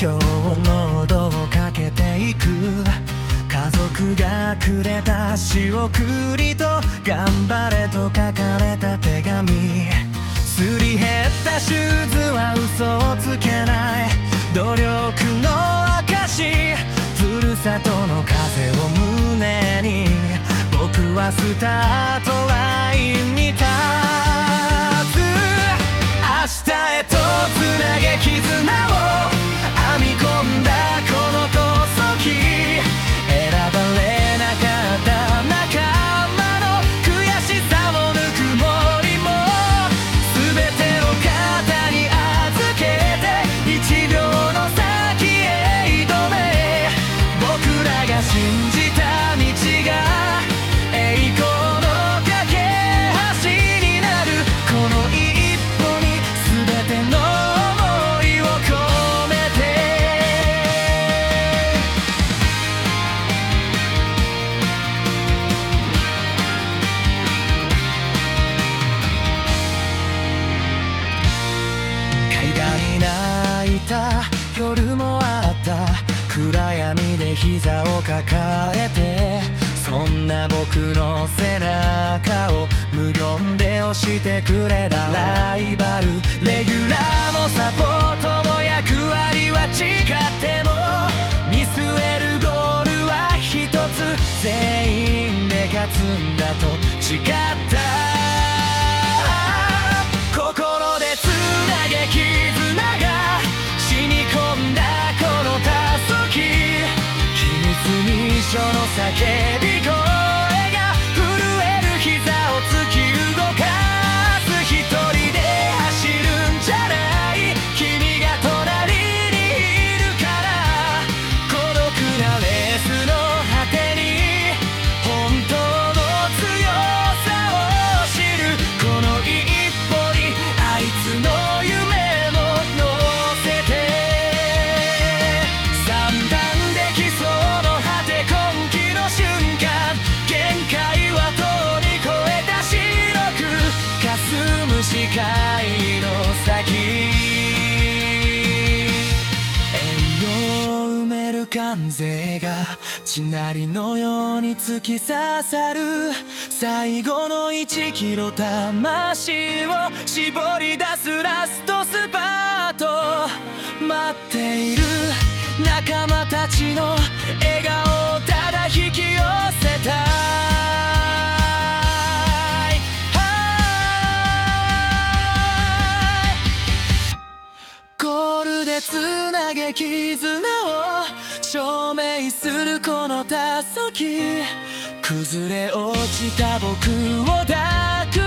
今日もどうかけていく家族がくれた仕送りと頑張れと書かれた手紙すり減ったシューズは嘘をつけない努力の証ふるさとの風を胸に僕はスタートラインに立つ明日へとつなげ絆を編み込んだこの遅き選ばれなかった仲間の悔しさもぬくもりも全てを肩に預けて一秒の先へ挑め僕らが信じた道が栄光の架け橋になるこの一歩に全ての想いを込めて海岸に泣いた夜もあった暗闇で膝を抱えてそんな僕の背中を無言で押してくれたライバルレギュラーもサポートも役割は違っても見据えるゴールは一つ全員で勝つんだと誓った心でつなげ絆が染み込んだこのたすき秘密に書の叫び声が震える膝を突き動かす一人で走るんじゃない君が隣にいるから孤独なレースの果てに本当の強さを知るこの一歩にあいつの夢も乗せて三段できそうの果て今季の瞬間限界は通り越えた白く霞む視界の先栄養を埋める関税が地鳴りのように突き刺さる最後の1キロ魂を絞り出すラストスパート待っている仲間たちの笑顔をただ引き寄せたいゴールでつなげ絆を証明するこのたすき崩れ落ちた僕を抱く